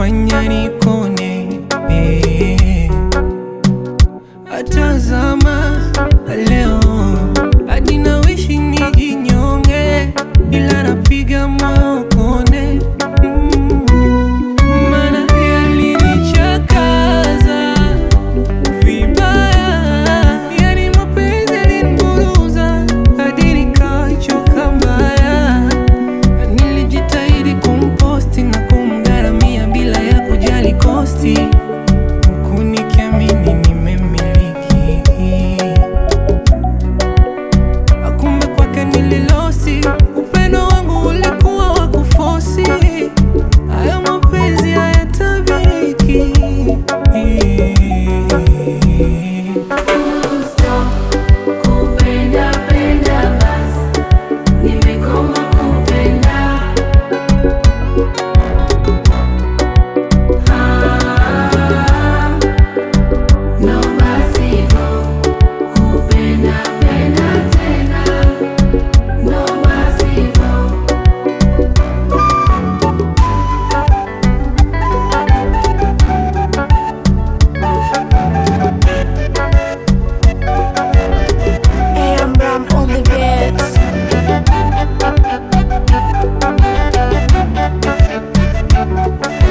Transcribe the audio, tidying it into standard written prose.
fanya nikone, atazama leo hadi nawishi nijinyonge, ila napiga moyo konde. Maana yalinichakaza vibaya, yani mapenzi yaliniguruza hadi nikachoka mbaya. Nilijitahidi kumposti na kumgaramia bila ya kujali kosti, huku nikiamini nimemiliki. Kumbe kwake nililosi, upendo wangu ulikuwa wa kufosi. Haya mapenzi hayatabiriki. Kupenda penda basi, nimekoma kupenda. No basivo, kupenda penda tena. No basivo. AM Ram on the beats.